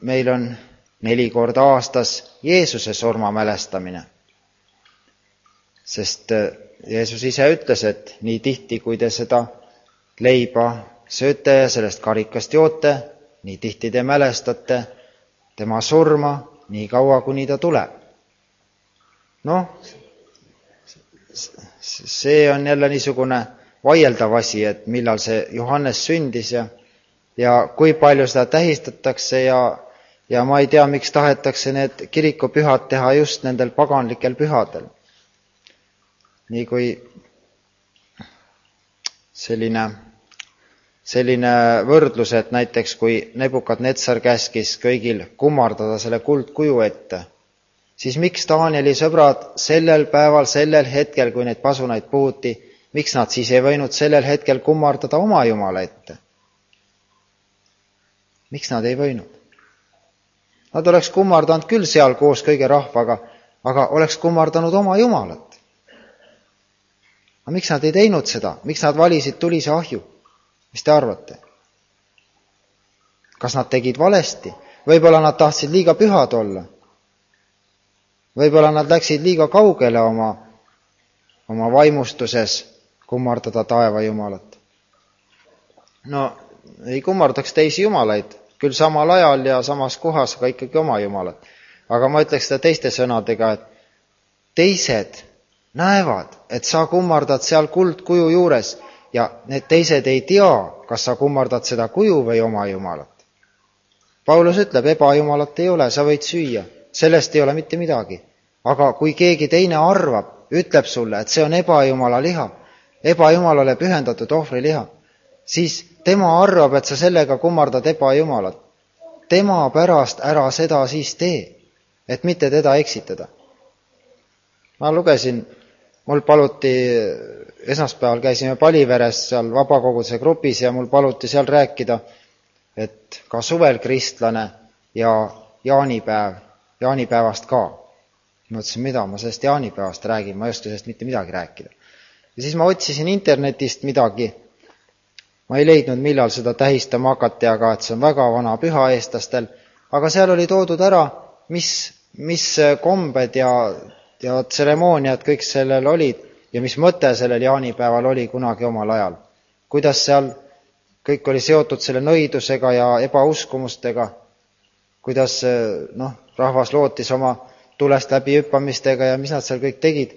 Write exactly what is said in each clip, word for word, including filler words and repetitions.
meil on neli korda aastas Jeesuse surma mälestamine. Sest Jeesus ise ütles, et nii tihti, kui te seda leiba sööte ja sellest karikast joote, nii tihti te mälestate tema surma, nii kaua, kuni ta tuleb. Noh, see on jälle niisugune vaieldav asi, et millal see Johannes sündis ja, ja kui palju seda tähistatakse ja, ja ma ei tea, miks tahetakse need kirikupühad teha just nendel paganlikel pühadel. Nii kui selline, selline võrdlus, et näiteks kui Nebukadnetsar käskis kõigil kummardada selle kuldkuju ette, siis miks Danieli sõbrad sellel päeval, sellel hetkel, kui neid pasunaid puhuti, miks nad siis ei võinud sellel hetkel kummardada oma Jumala ette? Miks nad ei võinud? Nad oleks kummardanud küll seal koos kõige rahvaga, aga oleks kummardanud oma Jumalat. Aga miks nad ei teinud seda? Miks nad valisid tulise ahju? Mis te arvate? Kas nad tegid valesti? Võib-olla nad tahtsid liiga pühad olla. Võib-olla nad läksid liiga kaugele oma, oma vaimustuses kummardada taeva Jumalat. No, ei kummardaks teisi Jumalaid, küll samal ajal ja samas kohas, aga ikkagi oma Jumalat. Aga ma ütleks seda teiste sõnadega, et teised näevad, et sa kummardad seal kuldkuju juures ja need teised ei tea, kas sa kummardad seda kuju või oma Jumalat. Paulus ütleb, ebajumalat ei ole, sa võid süüa, sellest ei ole mitte midagi. Aga kui keegi teine arvab, ütleb sulle, et see on ebajumala liha, ebajumalale pühendatud ohvriliha, siis tema arvab, et sa sellega kummardad ebajumalat. Tema pärast ära seda siis tee, et mitte teda eksitada. Ma lugesin, mul paluti, esmaspäeval käisime Paliveres seal vabakoguduse grupis ja mul paluti seal rääkida, et ka suvel kristlane ja jaanipäev, jaanipäevast ka. Ma mõtlesin, mida ma sellest jaanipäevast räägin, ma ei oska sellest mitte midagi rääkida. Ja siis ma otsisin internetist midagi, ma ei leidnud, millal seda tähistama hakati, aga et see on väga vana püha eestlastel, aga seal oli toodud ära, mis, mis kombed ja ja tseremooniad kõik sellel olid ja mis mõte sellel jaanipäeval oli kunagi omal ajal. Kuidas seal kõik oli seotud selle nõidusega ja ebauskumustega, kuidas noh, rahvas lootis oma tulest läbi hüppamistega ja mis nad seal kõik tegid.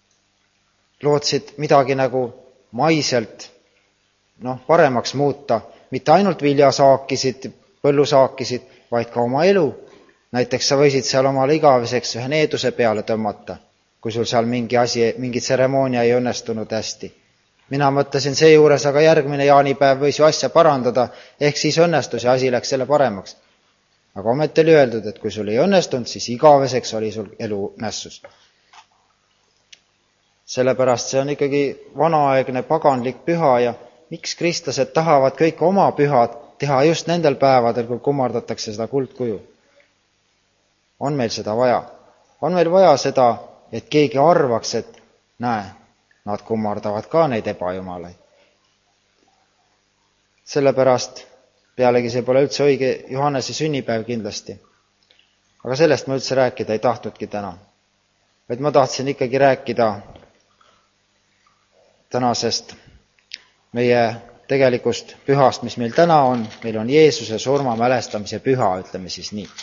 Lootsid midagi nagu maiselt noh, paremaks muuta, mitte ainult viljasaakisid, põllusaakisid, vaid ka oma elu. Näiteks sa võisid seal omale igaveseks ühe needuse peale tõmmata, kui sul seal mingi asi, mingi tseremoonia ei õnnestunud hästi. Mina mõtlesin seejuures, aga järgmine jaanipäev võis ju asja parandada, ehk siis õnnestus ja asi läks selle paremaks. Aga ometi oli öeldud, et kui sul ei õnnestunud, siis igaveseks oli sul elu nässus. Sellepärast see on ikkagi vanaaegne paganlik püha ja miks kristlased tahavad kõik oma pühad teha just nendel päevadel, kui kummardatakse seda kuldkuju? On meil seda vaja? On meil vaja seda, et keegi arvaks, et näe, nad kummardavad ka neid ebajumalaid. Sellepärast pealegi see pole üldse õige Johannese sünnipäev kindlasti. Aga sellest ma üldse rääkida ei tahtnudki täna. Vaid ma tahtsin ikkagi rääkida tänasest meie tegelikust pühast, mis meil täna on. Meil on Jeesuse surma mälestamise püha, ütleme siis nii.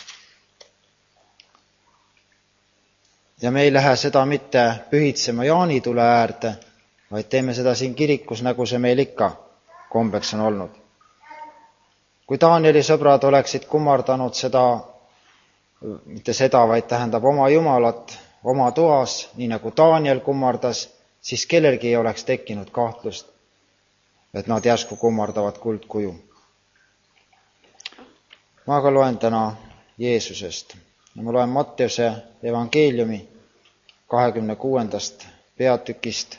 Ja me ei lähe seda mitte pühitsema jaanitule äärde, vaid teeme seda siin kirikus, nagu see meil ikka kombeks on olnud. Kui Danieli sõbrad oleksid kummardanud seda, mitte seda, vaid tähendab oma Jumalat, oma toas, nii nagu Daniel kummardas, siis kellelgi ei oleks tekkinud kahtlust, et nad järsku kummardavad kuldkuju. Ma aga loen täna Jeesusest. Ja ma loen Matteuse evangeeliumi kahekümne kuuendast peatükist.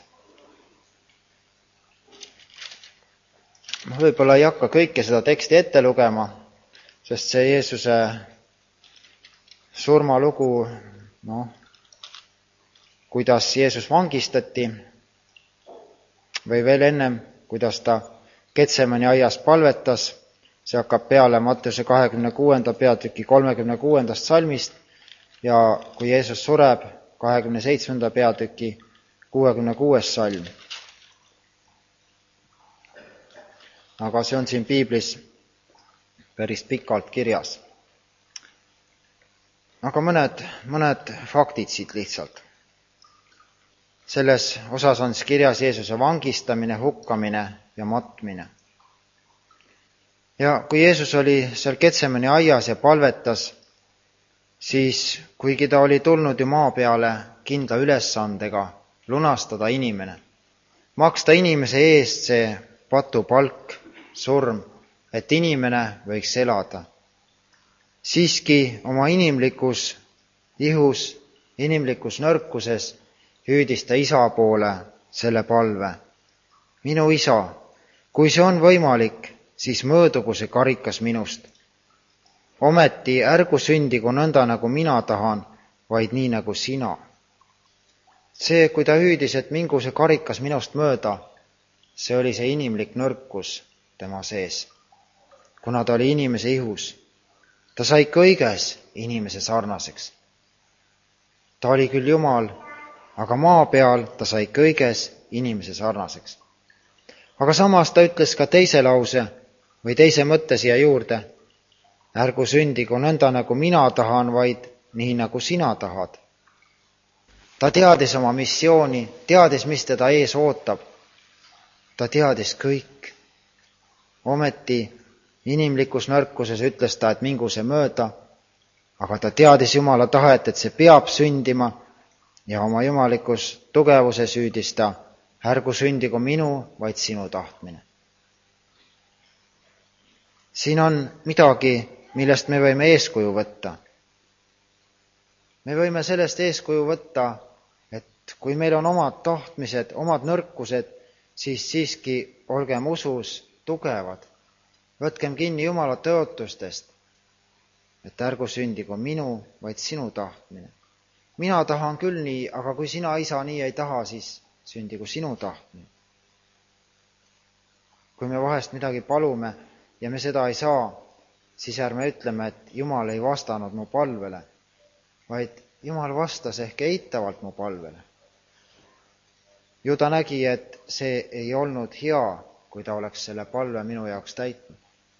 Ma võib-olla ei hakka kõike seda teksti ette lugema, sest see Jeesuse surmalugu, noh, kuidas Jeesus vangistati või veel ennem, kuidas ta Getsemani aias palvetas See hakkab peale Matteuse kahekümne kuuenda peatüki kolmekümne kuuendast salmist ja kui Jeesus sureb, kahekümne seitsmenda peatüki kuuekümne kuues salm. Aga see on siin piiblis päris pikalt kirjas. Aga mõned, mõned faktid siit lihtsalt. Selles osas on kirjas Jeesuse vangistamine, hukkamine ja matmine. Ja kui Jeesus oli seal Getsemani aias ja palvetas, siis kuigi ta oli tulnud ju maa peale kindla ülesandega lunastada inimene, maksta inimese eest see patupalk, surm, et inimene võiks elada. Siiski oma inimlikus ihus, inimlikus nõrkuses hüüdis ta isa poole selle palve. Minu isa, kui see on võimalik, siis möödugu see karikas minust. Ometi ärgu sündigu nõnda, nagu mina tahan, vaid nii, nagu sina. See, kui ta hüüdis, et mingu see karikas minust mööda, see oli see inimlik nõrkus tema sees. Kuna ta oli inimese ihus, ta sai kõiges inimese sarnaseks. Ta oli küll Jumal, aga maa peal ta sai kõiges inimese sarnaseks. Aga samas ta ütles ka teise lause või teise mõtte siia juurde. Ärgu sündigu nõnda, nagu mina tahan, vaid nii, nagu sina tahad. Ta teadis oma missiooni, teadis, mis teda ees ootab. Ta teadis kõik. Ometi inimlikus nõrkuses ütles ta, et mingu see mööda, aga ta teadis Jumala tahet, et see peab sündima ja oma jumalikus tugevuses hüüdis ta, ärgu sündigu minu, vaid sinu tahtmine. Siin on midagi, millest me võime eeskuju võtta. Me võime sellest eeskuju võtta, et kui meil on omad tahtmised, omad nõrkused, siis siiski olgem usus tugevad. Võtkem kinni Jumala tõotustest, et ärgu sündigu minu, vaid sinu tahtmine. Mina tahan küll nii, aga kui sina, isa, nii ei taha, siis sündigu sinu tahtmine. Kui me vahest midagi palume ja me seda ei saa, siis ärme ütleme, et Jumal ei vastanud mu palvele, vaid Jumal vastas ehk eitavalt mu palvele. Ju ta nägi, et see ei olnud hea, kui ta oleks selle palve minu jaoks täitnud.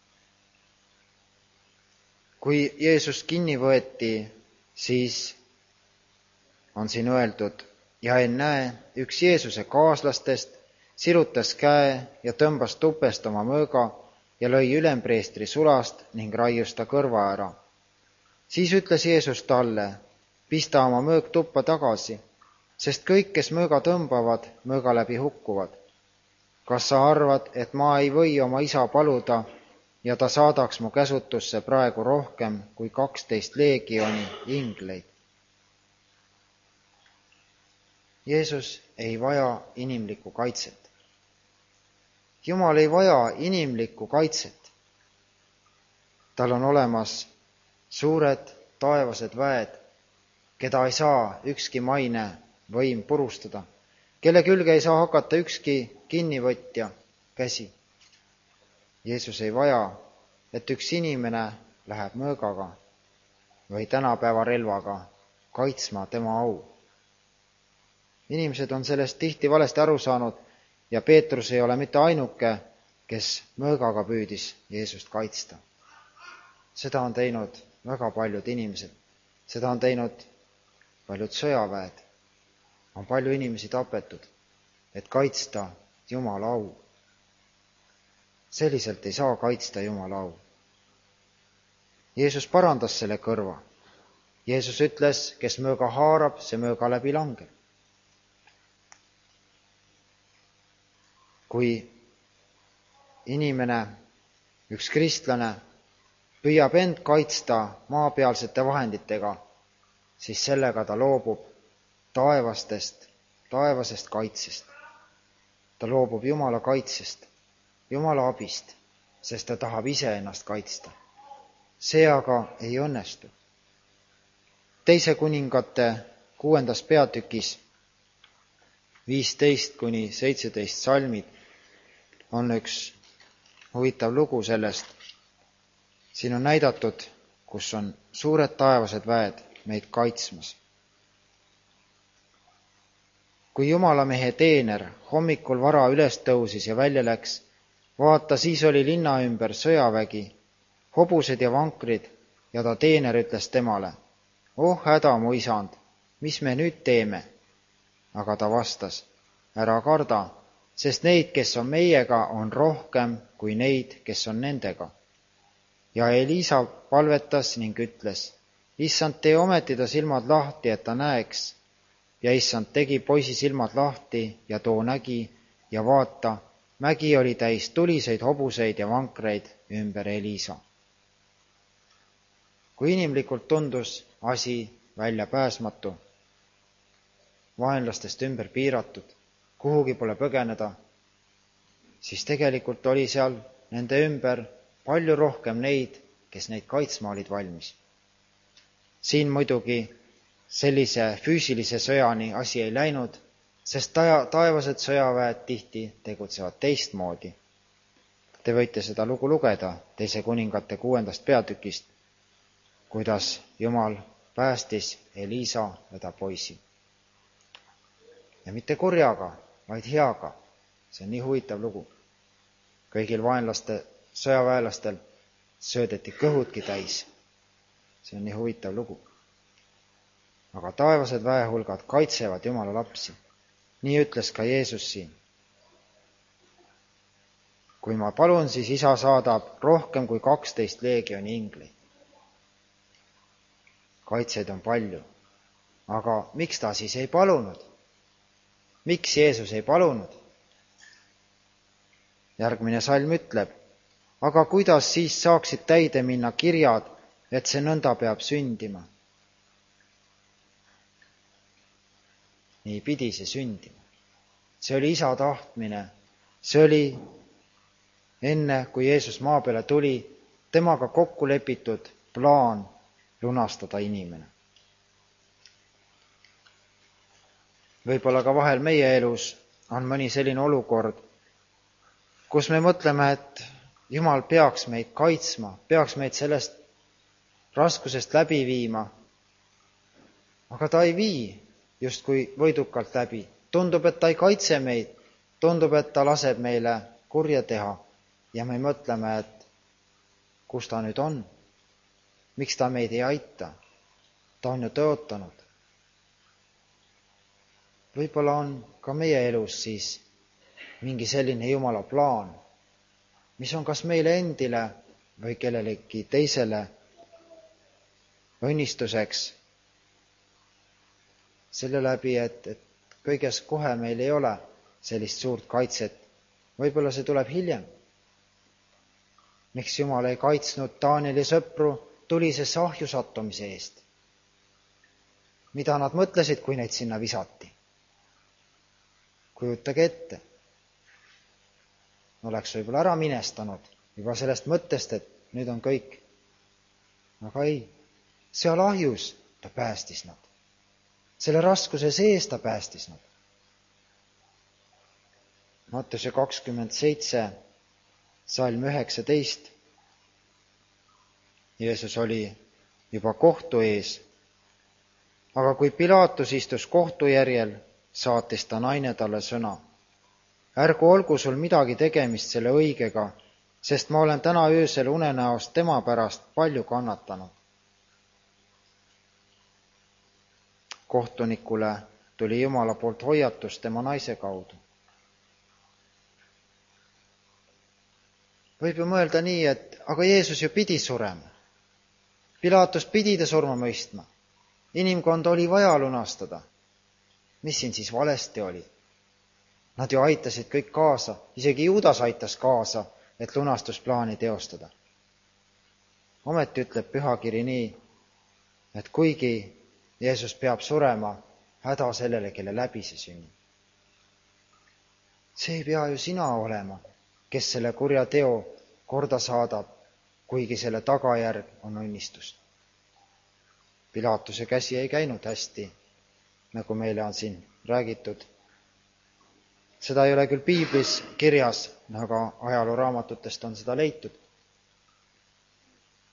Kui Jeesus kinni võeti, siis on siin öeldud, ja ennäe, üks Jeesuse kaaslastest sirutas käe ja tõmbas tupest oma mõõga ja lõi ülempreestri sulast ning raius ta kõrva ära. Siis ütles Jeesus talle, pista oma mõõg tuppa tagasi, sest kõik, kes mõõga tõmbavad, mõõga läbi hukkuvad. Kas sa arvad, et ma ei või oma isa paluda ja ta saadaks mu käsutusse praegu rohkem kui kaksteist leegioni ingleid? Jeesus ei vaja inimlikku kaitset. Jumal ei vaja inimlikku kaitset. Tal on olemas suured taevased väed, keda ei saa ükski maine võim purustada, kelle külge ei saa hakata ükski kinnivõtja käsi. Jeesus ei vaja, et üks inimene läheb mõõgaga või tänapäeva relvaga kaitsma tema au. Inimesed on sellest tihti valesti aru saanud ja Peetrus ei ole mitte ainuke, kes mõõgaga püüdis Jeesust kaitsta. Seda on teinud väga paljud inimesed. Seda on teinud paljud sõjaväed. On palju inimesi tapetud, et kaitsta Jumala au. Selliselt ei saa kaitsta Jumala au. Jeesus parandas selle kõrva. Jeesus ütles, kes mõõga haarab, see mõõga läbi langeb. Kui inimene, üks kristlane, püüab end kaitsta maapealsete vahenditega, siis sellega ta loobub taevastest, taevasest kaitsest. Ta loobub Jumala kaitsest, Jumala abist, sest ta tahab ise ennast kaitsta. See aga ei õnnestu. Teise kuningate kuuendas peatükis viisteist kuni seitseteist salmid on üks huvitav lugu sellest, Siin on näidatud, kus on suured taevased väed meid kaitsmas. Kui jumalamehe teener hommikul vara üles tõusis ja välja läks, vaata, siis oli linna ümber sõjavägi, hobused ja vankrid, ja ta teener ütles temale, oh häda, mu isand, mis me nüüd teeme? Aga ta vastas, ära karda, sest neid, kes on meiega, on rohkem kui neid, kes on nendega. Ja Elisa palvetas ning ütles, issand, tee ometi ta silmad lahti, et ta näeks. Ja issand tegi poisi silmad lahti ja too nägi ja vaata, mägi oli täis tuliseid hobuseid ja vankreid ümber Elisa. Kui inimlikult tundus asi väljapääsmatu, vaenlastest ümber piiratud, kuhugi pole põgeneda, siis tegelikult oli seal nende ümber palju rohkem neid, kes neid kaitsma olid valmis. Siin muidugi sellise füüsilise sõjani asi ei läinud, sest taevased sõjaväed tihti tegutsevad teistmoodi. Te võite seda lugu lugeda teise kuningate kuuendast peatükist, kuidas Jumal päästis Elisa ja ta poisi. Ja mitte kurjaga, vaid heaga. See on nii huvitav lugu. Kõigil vaenlaste sõjaväelastel söödeti kõhudki täis. See on nii huvitav lugu. Aga taevased väehulgad kaitsevad Jumala lapsi. Nii ütles ka Jeesus siin. Kui ma palun, siis isa saadab rohkem kui kaksteist leegioni ingli. Kaitseid on palju. Aga miks ta siis ei palunud? Miks Jeesus ei palunud? Järgmine salm ütleb, aga kuidas siis saaksid täide minna kirjad, et see nõnda peab sündima? Nii pidi see sündima. See oli isa tahtmine. See oli enne, kui Jeesus maa peale tuli, temaga kokku lepitud plaan lunastada inimene. Võib-olla ka vahel meie elus on mõni selline olukord, kus me mõtleme, et Jumal peaks meid kaitsma, peaks meid sellest raskusest läbi viima, aga ta ei vii justkui võidukalt läbi. Tundub, et ta ei kaitse meid, tundub, et ta laseb meile kurja teha ja me mõtleme, et kus ta nüüd on, miks ta meid ei aita, ta on ju tõotanud. Võib-olla on ka meie elus siis mingi selline Jumala plaan, mis on kas meile endile või kellelegi teisele õnnistuseks, selle läbi, et, et kõiges kohe meil ei ole sellist suurt kaitset. Võib-olla see tuleb hiljem. Miks Jumal ei kaitsnud Danieli sõpru tulisesse ahju sattumise eest? Mida nad mõtlesid, kui neid sinna visati? Kujutage ette. Oleks võib-olla ära minestanud juba sellest mõttest, et nüüd on kõik. Aga ei, seal ahjus ta päästis nad. Selle raskuse sees ta päästis nad. Matteuse kakskümmend seitse, salm üheksateist. Jeesus oli juba kohtu ees, aga kui Pilatus istus kohtu järjel, saatis ta naine talle sõna. Ärgu olgu sul midagi tegemist selle õigega, sest ma olen täna öösel unenäost tema pärast palju kannatanud. Kohtunikule tuli Jumala poolt hoiatus tema naise kaudu. Võib ju mõelda nii, et aga Jeesus ju pidi surema. Pilatus pidi ta surma mõistma. Inimkond oli vaja lunastada. Mis siin siis valesti oli? Nad ju aitasid kõik kaasa, isegi Juudas aitas kaasa, et lunastusplaani teostada. Ometi ütleb pühakiri nii, et kuigi Jeesus peab surema, häda sellele, kelle läbi see sünnib. See ei pea ju sina olema, kes selle kurja teo korda saadab, kuigi selle tagajärg on õnnistus. Pilatuse käsi ei käinud hästi, nagu meile on siin räägitud. Seda ei ole küll piiblis kirjas, aga ajalooraamatutest on seda leitud.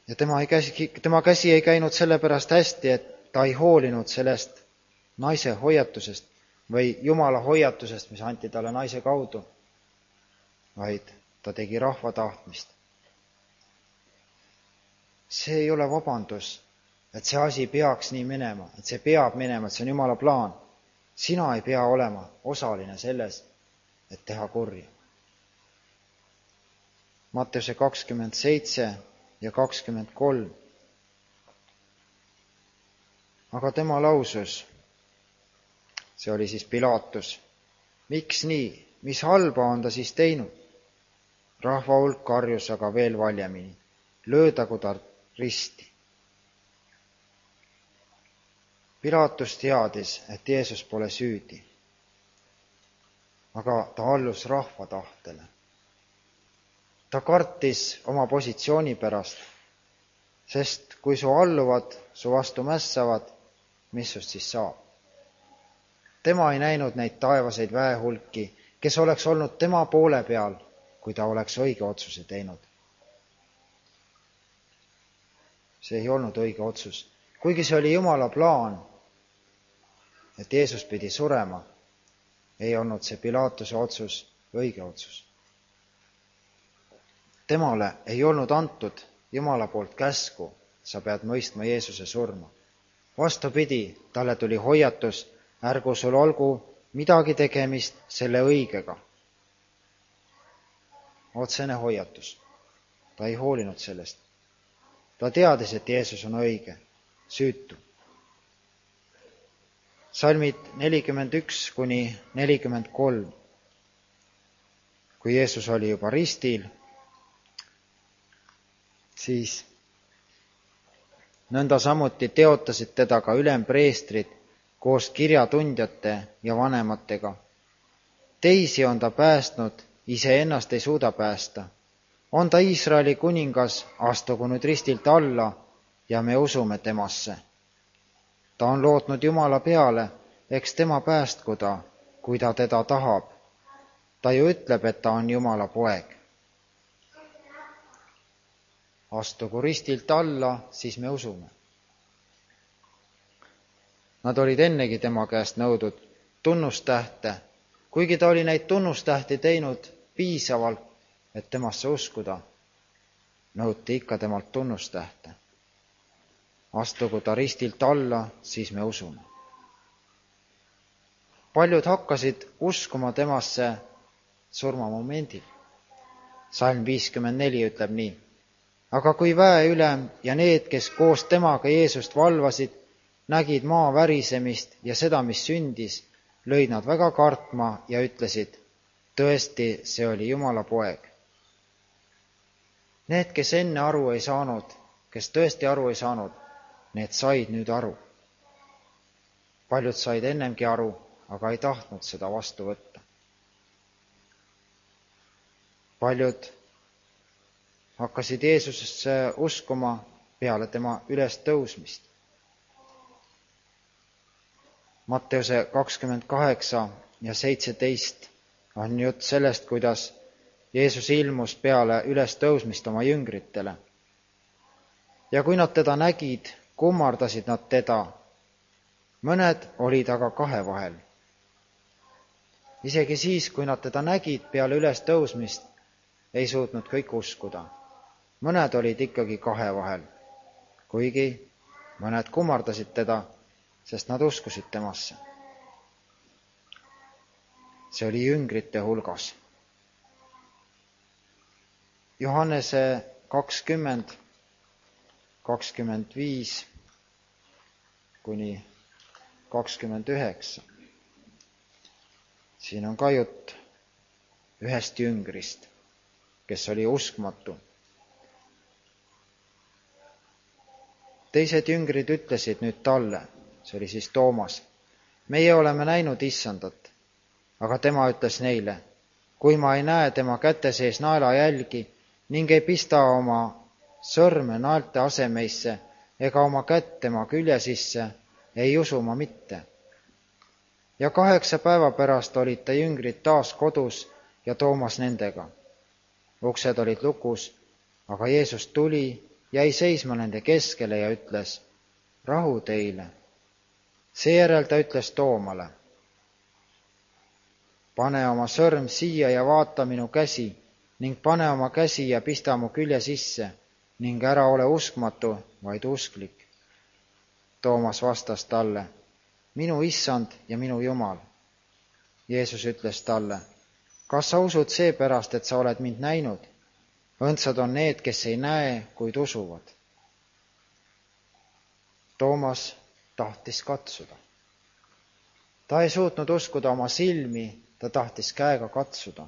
Ja tema, ei käsi, tema käsi ei käinud sellepärast hästi, et ta ei hoolinud sellest naise hoiatusest või Jumala hoiatusest, mis anti talle naise kaudu, vaid ta tegi rahva tahtmist. See ei ole vabandus, et see asi peaks nii minema, et see peab minema, et see on Jumala plaan. Sina ei pea olema osaline selles, et teha kurja. Matteuse kakskümmend seitse ja kakskümmend kolm. Aga tema lausus, see oli siis Pilatus, miks nii, mis halba on ta siis teinud? Rahva hulk karjus aga veel valjemini, löödagu ta risti. Pilatus teadis, et Jeesus pole süüdi, aga ta allus rahva tahtele. Ta kartis oma positsiooni pärast, sest kui su alluvad, su vastu mässavad, mis sust siis saab? Tema ei näinud neid taevaseid väehulki, kes oleks olnud tema poole peal, kui ta oleks õige otsuse teinud. See ei olnud õige otsus. Kuigi see oli Jumala plaan, et Jeesus pidi surema, ei olnud see Pilatuse otsus õige otsus. Temale ei olnud antud Jumala poolt käsku, sa pead mõistma Jeesuse surma. Vastupidi, talle tuli hoiatus, ärgu sul olgu midagi tegemist selle õigega. Otsene hoiatus. Ta ei hoolinud sellest. Ta teadis, et Jeesus on õige, süütu. Salmid nelikümmend üks kuni nelikümmend kolm. Kui Jeesus oli juba ristil, siis nõnda samuti teotasid teda ka ülempreestrid koos kirjatundjate ja vanematega. Teisi on ta päästnud, iseennast ei suuda päästa. On ta Iisraeli kuningas, astugu nüüd ristilt alla ja me usume temasse. Ta on lootnud Jumala peale, eks tema päästku ta, kui ta teda tahab. Ta ju ütleb, et ta on Jumala poeg. Astugu ristilt alla, siis me usume. Nad olid ennegi tema käest nõudnud tunnustähte, kuigi ta oli neid tunnustähti teinud piisavalt, et temasse uskuda, nõuti ikka temalt tunnustähte. Astugu ta ristilt alla, siis me usume. Paljud hakkasid uskuma temasse surmamomendil. Salm viiskümmend neli ütleb nii. Aga kui väeülem ja need, kes koos temaga Jeesust valvasid, nägid maa värisemist ja seda, mis sündis, lõid nad väga kartma ja ütlesid, tõesti, see oli Jumala poeg. Need, kes enne aru ei saanud, kes tõesti aru ei saanud, need said nüüd aru. Paljud said ennemgi aru, aga ei tahtnud seda vastu võtta. Paljud hakkasid Jeesusesse uskuma peale tema ülestõusmist. Matteuse kakskümmend kaheksa ja seitseteist on jutt sellest, kuidas Jeesus ilmus peale ülestõusmist oma jüngritele. Ja kui nad teda nägid, kummardasid nad teda. Mõned olid aga kahe vahel. Isegi siis, kui nad teda nägid peale ülestõusmist, ei suutnud kõik uskuda. Mõned olid ikkagi kahe vahel, kuigi mõned kummardasid teda, sest nad uskusid temasse. See oli jüngrite hulgas. Johannese kakskümmend, kakskümmend viis kuni kakskümmend üheksa. Siin on ka jutt ühest jüngrist, kes oli uskmatu. Teised jüngrid ütlesid nüüd talle, see oli siis Toomas, meie oleme näinud issandat, aga tema ütles neile, kui ma ei näe tema käte sees naelajälgi ning ei pista oma sõrme naelte asemeisse ega oma kätt tema külje sisse, ei usu ma mitte. Ja kaheksa päeva pärast olid ta jüngrid taas kodus ja Toomas nendega. Uksed olid lukus, aga Jeesus tuli jäi seisma nende keskele ja ütles, rahu teile. Seejärel ta ütles Toomale, pane oma sõrm siia ja vaata minu käsi ning pane oma käsi ja pista mu külje sisse ning ära ole uskmatu, vaid usklik. Toomas vastas talle, minu issand ja minu Jumal. Jeesus ütles talle, kas sa usud seepärast, et sa oled mind näinud? Õndsad on need, kes ei näe, kuid usuvad. Toomas tahtis katsuda. Ta ei suutnud uskuda oma silmi, ta tahtis käega katsuda.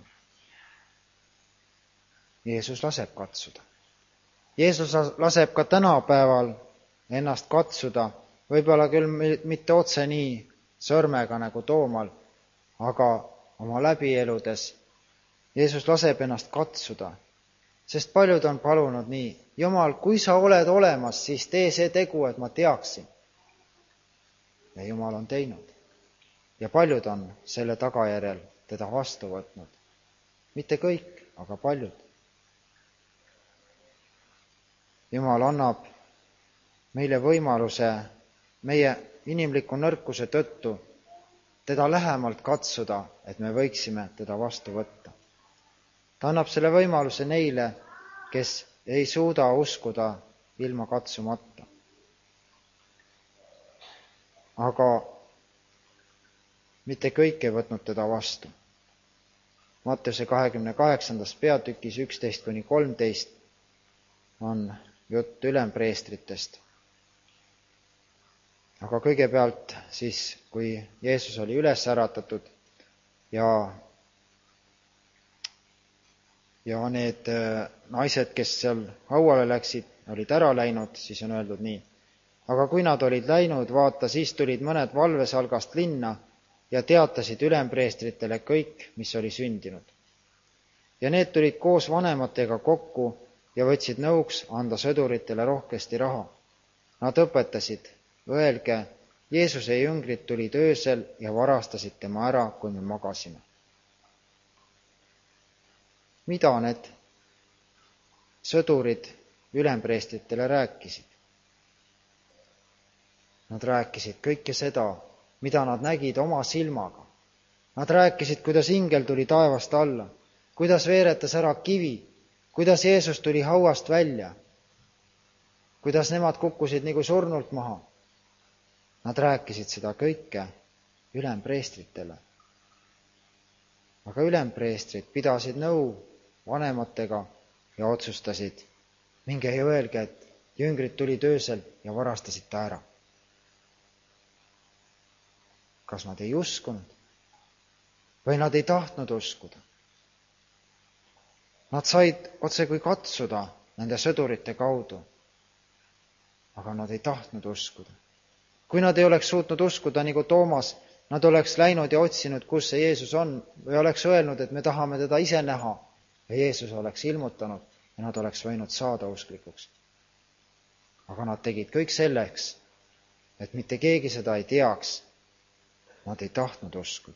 Jeesus laseb katsuda. Jeesus laseb ka tänapäeval ennast katsuda, võib-olla küll mitte otse nii sõrmega nagu Toomal, aga oma läbieludes Jeesus laseb ennast katsuda, sest paljud on palunud nii, Jumal, kui sa oled olemas, siis tee see tegu, et ma teaksin. Ja Jumal on teinud. Ja paljud on selle tagajärjel teda vastu võtnud. Mitte kõik, aga paljud. Jumal annab meile võimaluse meie inimliku nõrkuse tõttu teda lähemalt katsuda, et me võiksime teda vastu võtta. Ta annab selle võimaluse neile, kes ei suuda uskuda ilma katsumata. Aga mitte kõik ei võtnud teda vastu. Matteuse kahekümne kaheksandas peatükis üksteist kuni kolmteist on jutt ülempreestritest. Aga kõigepealt siis, kui Jeesus oli üles äratatud ja, ja need naised, kes seal hauale läksid, olid ära läinud, siis on öeldud nii. Aga kui nad olid läinud, vaata, siis tulid mõned valvesalgast linna ja teatasid ülempreestritele kõik, mis oli sündinud. Ja need tulid koos vanematega kokku ja võtsid nõuks anda sõduritele rohkesti raha. Nad õpetasid, öelge, Jeesuse jüngrid tulid öösel ja varastasid tema ära, kui me magasime. Mida need sõdurid ülempreestritele rääkisid? Nad rääkisid kõike seda, mida nad nägid oma silmaga. Nad rääkisid, kuidas ingel tuli taevast alla, kuidas veeretas ära kivi, kuidas Jeesus tuli hauast välja, kuidas nemad kukkusid nagu surnult maha. Nad rääkisid seda kõike ülempreestritele. Aga ülempreestrid pidasid nõu vanematega ja otsustasid, minge ja öelge, et jüngrid tulid öösel ja varastasid ta ära. Kas nad ei uskunud või nad ei tahtnud uskuda? Nad said otse kui katsuda nende sõdurite kaudu, aga nad ei tahtnud uskuda. Kui nad ei oleks suutnud uskuda nagu Toomas, nad oleks läinud ja otsinud, kus see Jeesus on, või oleks öelnud, et me tahame teda ise näha, ja Jeesus oleks ilmutanud ja nad oleks võinud saada usklikuks. Aga nad tegid kõik selleks, et mitte keegi seda ei teaks. Nad ei tahtnud uskuda.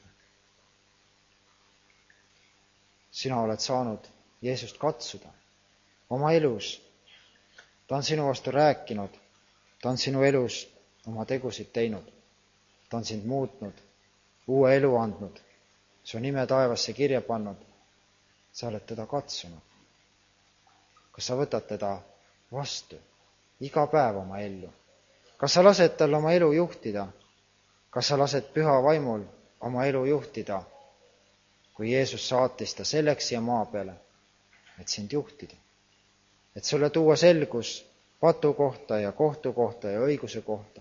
Sina oled saanud Jeesust katsuda oma elus. Ta on sinu vastu rääkinud. Ta on sinu elus oma tegusid teinud. Ta on sind muutnud, uue elu andnud, su nime taevasse kirja pannud. Sa oled teda katsunud. Kas sa võtad teda vastu iga päev oma ellu? Kas sa lased tal oma elu juhtida? Kas sa lased püha vaimul oma elu juhtida, kui Jeesus saatis ta selleks ja maa peale, et sind juhtida? Et sulle tuua selgus patu kohta ja kohtu kohta ja õiguse kohta.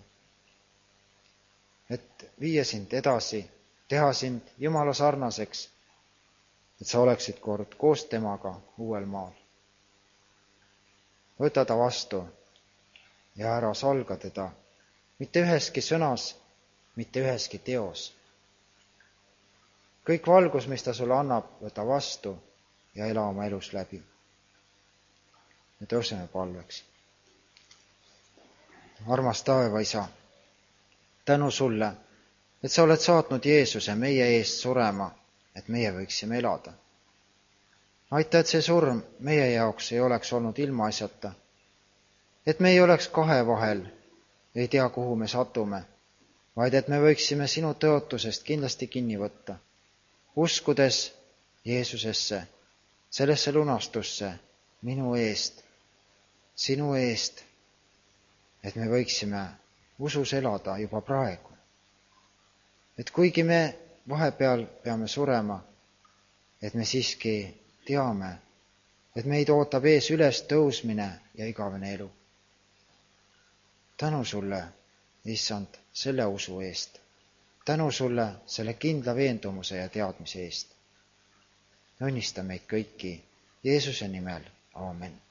Et viia sind edasi, teha sind Jumala sarnaseks, et sa oleksid kord koos temaga uuel maal. Võta ta vastu ja ära salga teda, mitte üheski sõnas, mitte üheski teos. Kõik valgus, mis ta sulle annab, võta vastu ja ela oma elus läbi. Me tõuseme palveks. Armas taevaisa, tänu sulle, et sa oled saatnud Jeesuse meie eest surema, et meie võiksime elada. Aita, et see surm meie jaoks ei oleks olnud ilmaasjata, et me ei oleks kahe vahel, ei tea, kuhu me satume, vaid et me võiksime sinu tõotusest kindlasti kinni võtta, uskudes Jeesusesse, sellesse lunastusse minu eest, sinu eest, et me võiksime usus elada juba praegu. Et kuigi me vahepeal peame surema, et me siiski teame, et meid ootab ees üles tõusmine ja igavene elu. Tänu sulle, Issand, selle usu eest. Tänu sulle selle kindla veendumuse ja teadmise eest. Õnnista meid kõiki Jeesuse nimel. Aamen.